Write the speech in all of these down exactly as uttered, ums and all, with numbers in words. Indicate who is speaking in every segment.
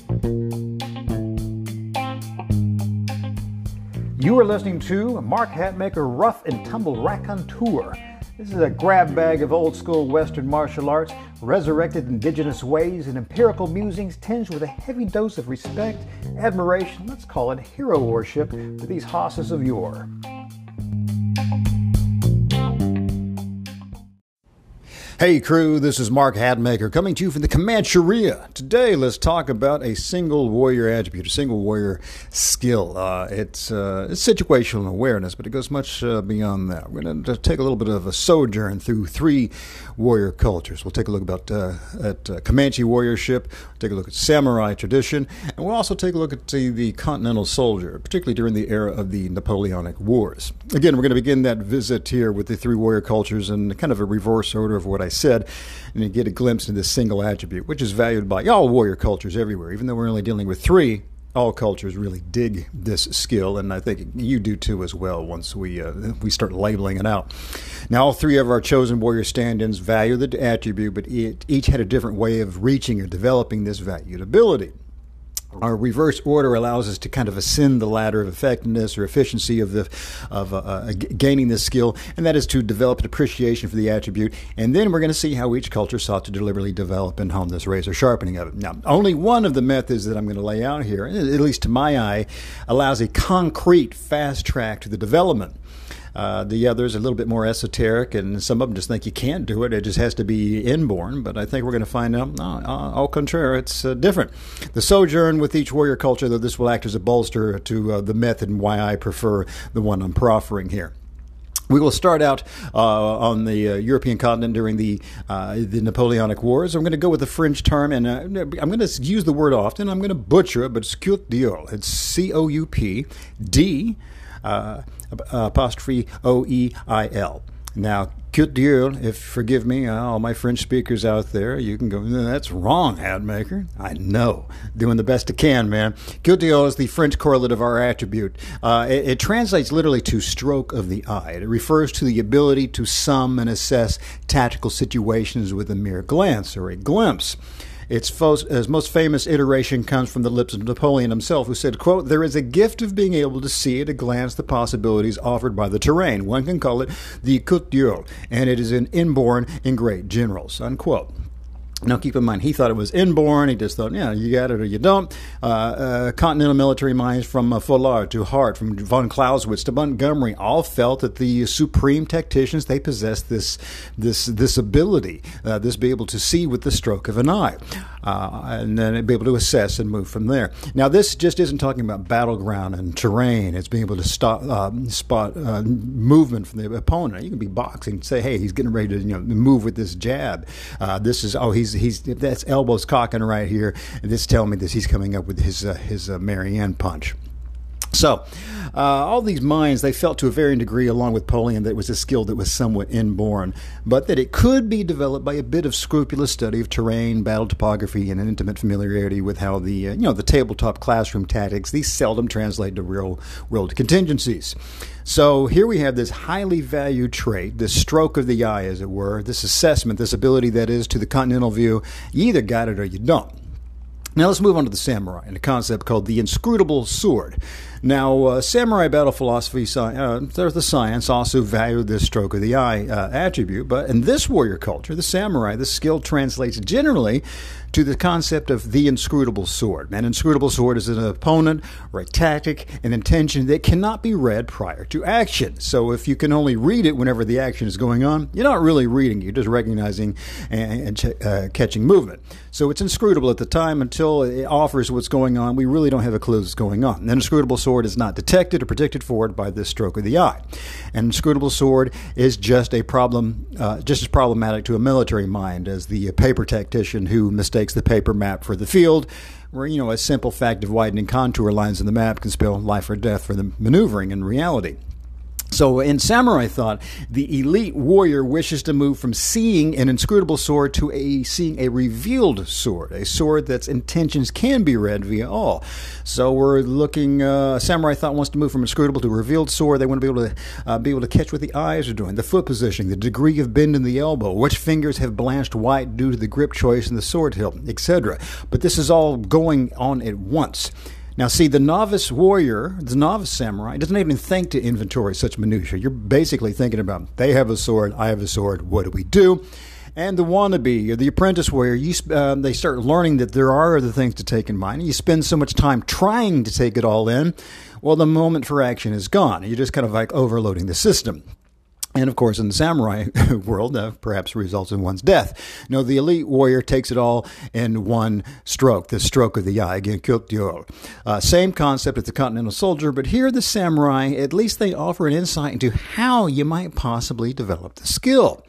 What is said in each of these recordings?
Speaker 1: You are listening to Mark Hatmaker Rough and Tumble Raconteur. This is a grab bag of old school Western martial arts, resurrected indigenous ways, and empirical musings tinged with a heavy dose of respect, admiration, let's call it hero worship, for these hosses of yore. Hey crew, this is Mark Hatmaker coming to you from the Comancheria. Today, let's talk about a single warrior attribute, a single warrior skill. Uh, it's, uh, it's situational awareness, but it goes much uh, beyond that. We're going to take a little bit of a sojourn through three warrior cultures. We'll take a look about uh, at uh, Comanche warriorship, take a look at samurai tradition, and we'll also take a look at the, the continental soldier, particularly during the era of the Napoleonic Wars. Again, we're going to begin that visit here with the three warrior cultures in kind of a reverse order of what I said, and you get a glimpse into this single attribute, which is valued by all warrior cultures everywhere. Even though we're only dealing with three, all cultures really dig this skill, and I think you do too as well once we uh, we start labeling it out. Now, all three of our chosen warrior stand-ins value the attribute, but it, each had a different way of reaching or developing this valued ability. Our reverse order allows us to kind of ascend the ladder of effectiveness or efficiency of the of uh, uh, gaining this skill, and that is to develop an appreciation for the attribute. And then we're going to see how each culture sought to deliberately develop and hone this razor sharpening of it. Now, only one of the methods that I'm going to lay out here, at least to my eye, allows a concrete fast track to the development. Uh, the others are a little bit more esoteric, and some of them just think you can't do it. It just has to be inborn. But I think we're going to find out, uh, uh, au contraire, it's uh, different. The sojourn with each warrior culture, though, this will act as a bolster to uh, the method and why I prefer the one I'm proffering here. We will start out uh, on the uh, European continent during the uh, the Napoleonic Wars. I'm going to go with the French term, and uh, I'm going to use the word often. I'm going to butcher it, but it's coup d'oeil. It's C O U P D Uh, apostrophe O E I L. Now, coup d'oeil, if forgive me, uh, all my French speakers out there, you can go, no, that's wrong, Hatmaker. I know. Doing the best I can, man. Coup d'oeil is the French correlate of our attribute. Uh, it, it translates literally to stroke of the eye. It refers to the ability to sum and assess tactical situations with a mere glance or a glimpse. Its fo- its most famous iteration comes from the lips of Napoleon himself, who said, quote, "There is a gift of being able to see at a glance the possibilities offered by the terrain. One can call it the coup d'oeil, and it is an inborn in great generals," unquote. Now, keep in mind, he thought it was inborn. He just thought, yeah, you got it or you don't. Uh, uh, continental military minds from uh, Follard to Hart, from von Clausewitz to Montgomery, all felt that the supreme tacticians, they possessed this this this ability, uh, this be able to see with the stroke of an eye, uh, and then be able to assess and move from there. Now, this just isn't talking about battleground and terrain. It's being able to stop, uh, spot uh, movement from the opponent. You can be boxing and say, hey, he's getting ready to you know move with this jab. Uh, this is, oh, he's He's that's elbows cocking right here. This telling me that he's coming up with his uh, his uh, Marianne punch. So, uh, all these minds, they felt to a varying degree, along with Napoleon, that it was a skill that was somewhat inborn, but that it could be developed by a bit of scrupulous study of terrain, battle topography, and an intimate familiarity with how the uh, you know the tabletop classroom tactics, these seldom translate to real world contingencies. So here we have this highly valued trait, this stroke of the eye, as it were, this assessment, this ability that is to the continental view. You either got it or you don't. Now let's move on to the samurai and a concept called the inscrutable sword. Now, uh, samurai battle philosophy, uh, there's the science, also valued this stroke of the eye uh, attribute, but in this warrior culture, the samurai, the skill translates generally to the concept of the inscrutable sword. An inscrutable sword is an opponent or a tactic, an intention that cannot be read prior to action. So if you can only read it whenever the action is going on, you're not really reading, you're just recognizing and, and ch- uh, catching movement. So it's inscrutable at the time until it offers what's going on. We really don't have a clue what's going on. An inscrutable sword is not detected or predicted forward by this stroke of the eye. An inscrutable sword is just a problem, uh, just as problematic to a military mind as the paper tactician who mistakes the paper map for the field, where, you know, a simple fact of widening contour lines in the map can spell life or death for the maneuvering in reality. So in samurai thought, the elite warrior wishes to move from seeing an inscrutable sword to a seeing a revealed sword, a sword that's intentions can be read via all. So we're looking, uh, samurai thought wants to move from inscrutable to a revealed sword. They want to be able to uh, be able to catch what the eyes are doing, the foot positioning, the degree of bend in the elbow, which fingers have blanched white due to the grip choice in the sword hilt, et cetera. But this is all going on at once. Now, see, the novice warrior, the novice samurai, doesn't even think to inventory such minutiae. You're basically thinking about, they have a sword, I have a sword, what do we do? And the wannabe, the apprentice warrior, you, uh, they start learning that there are other things to take in mind. You spend so much time trying to take it all in, well, the moment for action is gone. You're just kind of like overloading the system. And, of course, in the samurai world, uh, perhaps results in one's death. No, the elite warrior takes it all in one stroke, the stroke of the eye, again, kyoto. Uh, same concept as the continental soldier, but here the samurai, at least they offer an insight into how you might possibly develop the skill.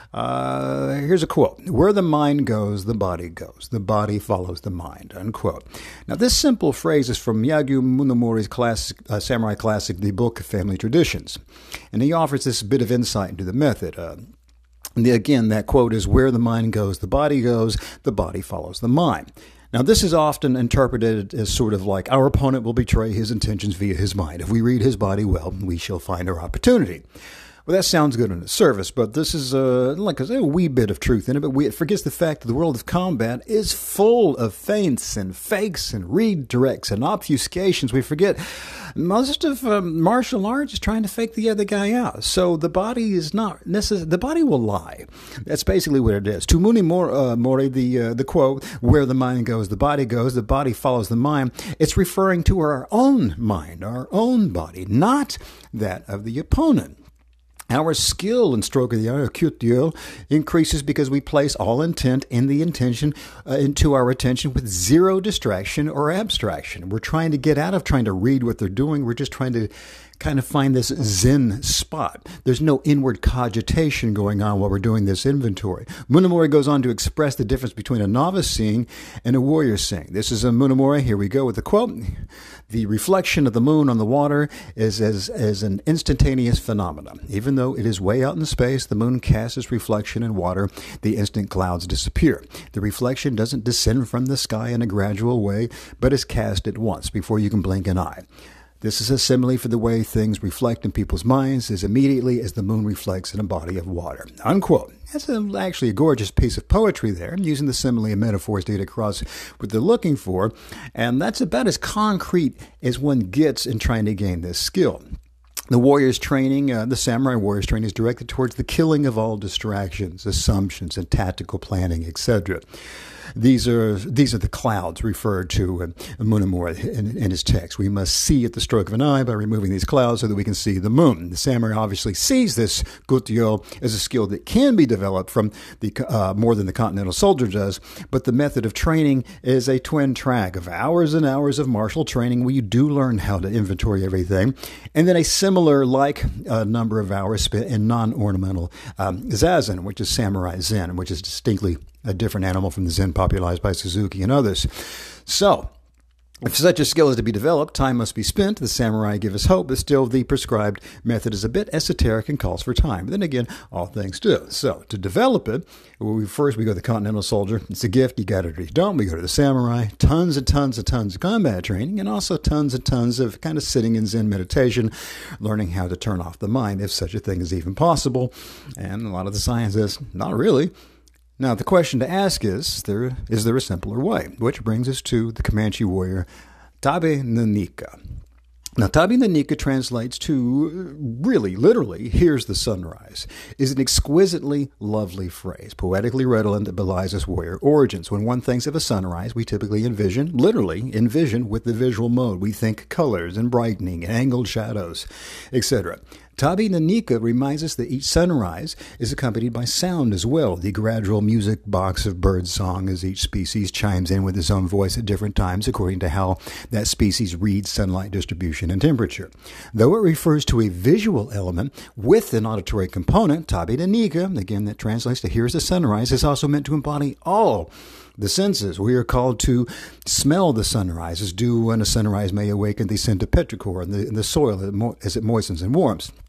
Speaker 1: Uh, here's a quote. Where the mind goes, the body goes. The body follows the mind, unquote. Now, this simple phrase is from Yagyu Munamori's classic, uh, samurai classic, The Book of Family Traditions. And he offers this bit of insight into the method. Uh, and the, again, that quote is, where the mind goes, the body goes. The body follows the mind. Now, this is often interpreted as sort of like our opponent will betray his intentions via his mind. If we read his body well, we shall find our opportunity. Well, that sounds good on its surface, but this is uh, like a, a wee bit of truth in it, but we, it forgets the fact that the world of combat is full of feints and fakes and redirects and obfuscations. We forget most of um, martial arts is trying to fake the other guy out. So the body is not necessarily, the body will lie. That's basically what it is. To Munamori, uh, Mori, the, uh, the quote, where the mind goes, the body goes, the body follows the mind, it's referring to our own mind, our own body, not that of the opponent. Our skill in stroke of the eye, kyoto, increases because we place all intent in the intention uh, into our attention with zero distraction or abstraction. We're trying to get out of trying to read what they're doing. We're just trying to kind of find this zen spot. There's no inward cogitation going on while we're doing this inventory. Munamori goes on to express the difference between a novice seeing and a warrior seeing. This is a Munamori. Here we go with the quote. The reflection of the moon on the water is as, as an instantaneous phenomenon. Even though it is way out in space, the moon casts its reflection in water. The instant clouds disappear. The reflection doesn't descend from the sky in a gradual way, but is cast at once before you can blink an eye. This is a simile for the way things reflect in people's minds as immediately as the moon reflects in a body of water. Unquote. That's a, actually a gorgeous piece of poetry there, using the simile and metaphors to get across what they're looking for. And that's about as concrete as one gets in trying to gain this skill. The warrior's training, uh, the samurai warrior's training is directed towards the killing of all distractions, assumptions, and tactical planning, et cetera. These are these are the clouds referred to in Munamori in, in his text. We must see at the stroke of an eye by removing these clouds so that we can see the moon. The samurai obviously sees this gutyo as a skill that can be developed from the uh, more than the continental soldier does, but the method of training is a twin track of hours and hours of martial training where you do learn how to inventory everything, and then a similar like uh, number of hours spent in non-ornamental um, zazen, which is samurai zen, which is distinctly a different animal from the Zen popularized by Suzuki and others. So, if such a skill is to be developed, time must be spent. The samurai give us hope, but still the prescribed method is a bit esoteric and calls for time. But then again, all things do. So, to develop it, we, first we go to the continental soldier. It's a gift. You got it or you don't. We go to the samurai. Tons and tons and tons of combat training, and also tons and tons of kind of sitting in Zen meditation, learning how to turn off the mind, if such a thing is even possible. And a lot of the science says, not really. Now, the question to ask is, there, is there a simpler way? Which brings us to the Comanche warrior, Tabe no Nika. Now, Tabe no Nika translates to, really, literally, here's the sunrise, is an exquisitely lovely phrase, poetically redolent that belies its warrior origins. When one thinks of a sunrise, we typically envision, literally envision with the visual mode. We think colors and brightening, angled shadows, et cetera. Tabe no Nika reminds us that each sunrise is accompanied by sound as well, the gradual music box of bird song as each species chimes in with its own voice at different times according to how that species reads sunlight distribution and temperature. Though it refers to a visual element with an auditory component, Tabe no Nika, again that translates to here's the sunrise, is also meant to embody all the senses. We are called to smell the sunrise, as dew when a sunrise may awaken the scent of petrichor in the, in the soil as it moistens and warms.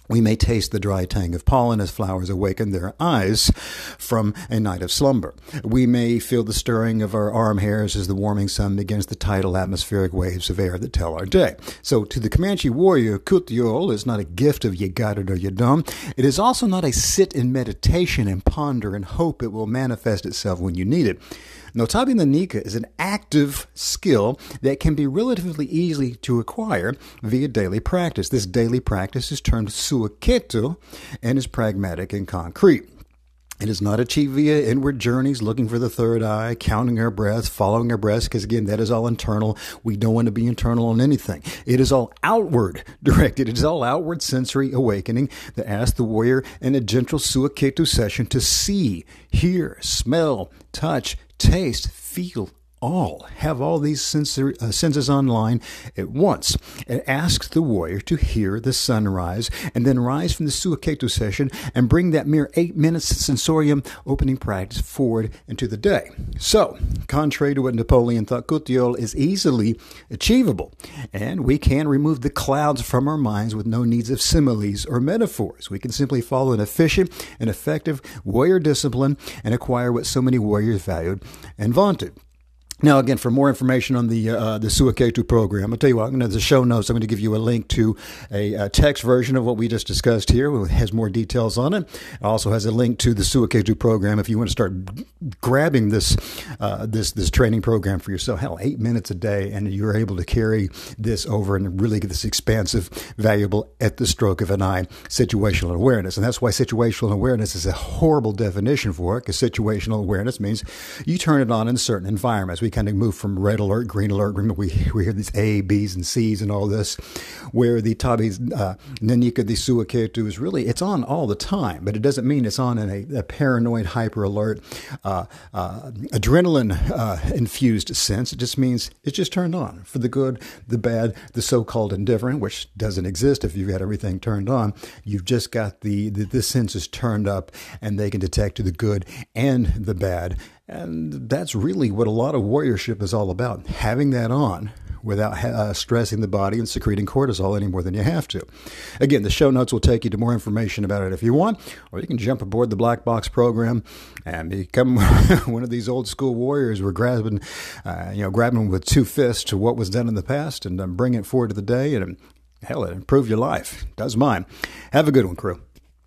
Speaker 1: We may taste the dry tang of pollen as flowers awaken their eyes from a night of slumber. We may feel the stirring of our arm hairs as the warming sun begins the tidal atmospheric waves of air that tell our day. So to the Comanche warrior, Kutiol is not a gift of you got it or you don't. It is also not a sit in meditation and ponder and hope it will manifest itself when you need it. No, Tabi Nanika is an active skill that can be relatively easy to acquire via daily practice. This daily practice is termed suaketu and is pragmatic and concrete. It is not achieved via inward journeys, looking for the third eye, counting our breath, following our breath, because again, that is all internal. We don't want to be internal on anything. It is all outward directed. It is all outward sensory awakening that asks the warrior in a gentle suaketu session to see, hear, smell, touch, taste, feel, all, have all these sensory, uh, senses online at once. It asks the warrior to hear the sunrise and then rise from the suaketu session and bring that mere eight minutes of sensorium opening practice forward into the day. So, contrary to what Napoleon thought, Kutiol is easily achievable, and we can remove the clouds from our minds with no needs of similes or metaphors. We can simply follow an efficient and effective warrior discipline and acquire what so many warriors valued and vaunted. Now, again, for more information on the uh, the Suaketu program, I'll tell you what, I'm going to the show notes. I'm going to give you a link to a, a text version of what we just discussed here. It has more details on it. It also has a link to the Suaketu program if you want to start grabbing this uh, this this training program for yourself. Hell, eight minutes a day, and you're able to carry this over and really get this expansive, valuable, at the stroke of an eye situational awareness. And that's why situational awareness is a horrible definition for it, because situational awareness means you turn it on in certain environments. We kind of move from red alert, green alert. Remember, we, we hear these A, B's, and C's and all this, where the Tabi uh, Nanika, the Suaketu, is really, it's on all the time, but it doesn't mean it's on in a, a paranoid, hyper alert, uh, uh, adrenaline uh, infused sense. It just means it's just turned on for the good, the bad, the so-called indifferent, which doesn't exist if you've got everything turned on. You've just got the, the, the senses turned up, and they can detect the good and the bad. And that's really what a lot of warriorship is all about, having that on without uh, stressing the body and secreting cortisol any more than you have to. Again, the show notes will take you to more information about it if you want, or you can jump aboard the Black Box program and become one of these old school warriors. We're grabbing, uh, you know, grabbing with two fists to what was done in the past and um, bring it forward to the day, and hell, it improve your life. It does mine. Have a good one, crew.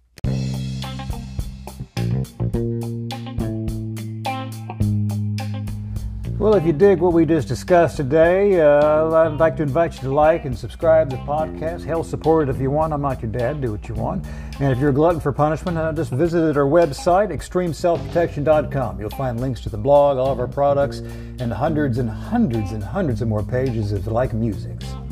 Speaker 2: Well, if you dig what we just discussed today, uh, I'd like to invite you to like and subscribe to the podcast. Hell, support it if you want. I'm not your dad. Do what you want. And if you're a glutton for punishment, uh, just visit our website, extreme self protection dot com. You'll find links to the blog, all of our products, and hundreds and hundreds and hundreds of more pages of like musics.